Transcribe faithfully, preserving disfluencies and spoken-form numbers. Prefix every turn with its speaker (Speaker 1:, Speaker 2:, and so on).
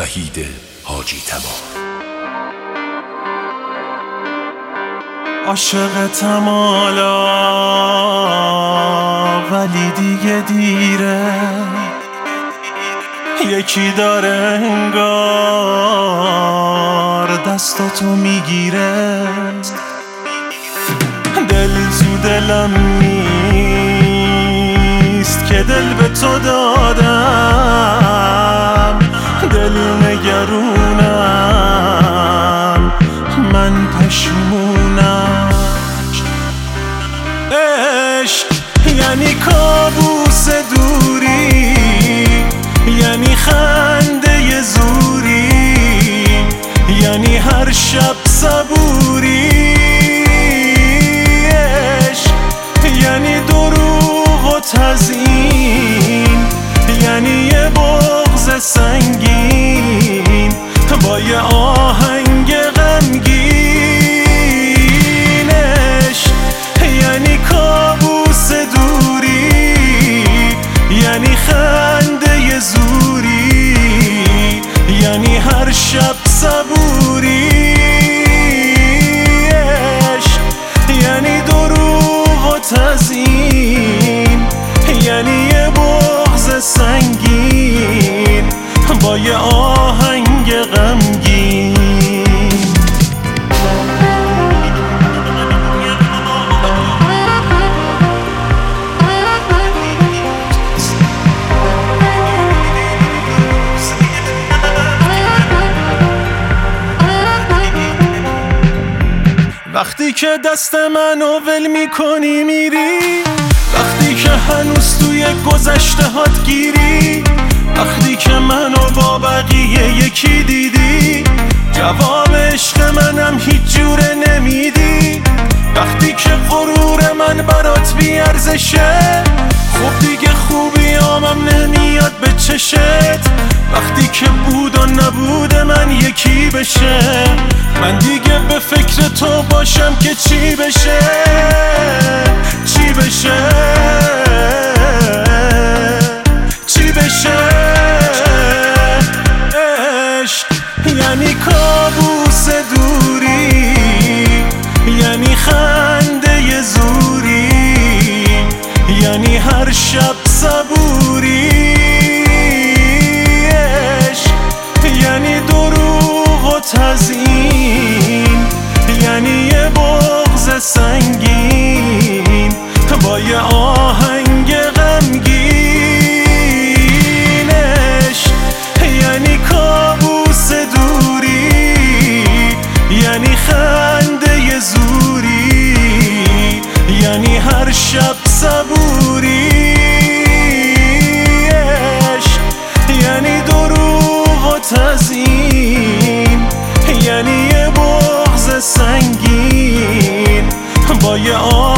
Speaker 1: وحید حاجی تبار.
Speaker 2: عاشقتم حالا ولی دیگه دیره، یکی داره انگار دستاتو میگیره، دل تو دلم نیست که دل به تو دادم، دل نگرونم من پشیمونم. عشق یعنی کابوس دوری، یعنی خنده زوری، یعنی هر شب صبوری. عشق یعنی دروغ و تزیین، یعنی یه بغض سنگین با یه آهنگ غمگین. عشق یعنی کابوس دوری، یعنی خنده زوری، یعنی هر شب صبوری. عشق یعنی دروغ و تزیین، یعنی یه بغض سنگین با یه آهنگ غمگین. وقتی که دست منو ول میکنی میری، وقتی که هنوز توی گذشته هات گیری، وقتی که منو با بقیه یکی دیدی، جواب عشق منم هیچ جوره نمیدی. وقتی که غرور من برات بیارزشه، خب دیگه خوبی آمم نمیاد به چشت. وقتی که بود و نبود من یکی بشه، من دیگه به فکر تو باشم که چی بشه، چی بشه، چی بشه. عشق یعنی کابوس دوری، یعنی خنده زوری، یعنی هر شب صبوری. عشق یعنی دروغ و تزیین، یعنی یه بغض سنگین با یه آهنگ غمگین. عشق یعنی کابوس دوری، یعنی خنده زوری، یعنی هر شب صبوری. عشق یعنی دروغ و تزیین، یعنی یه بغض سنگین با یه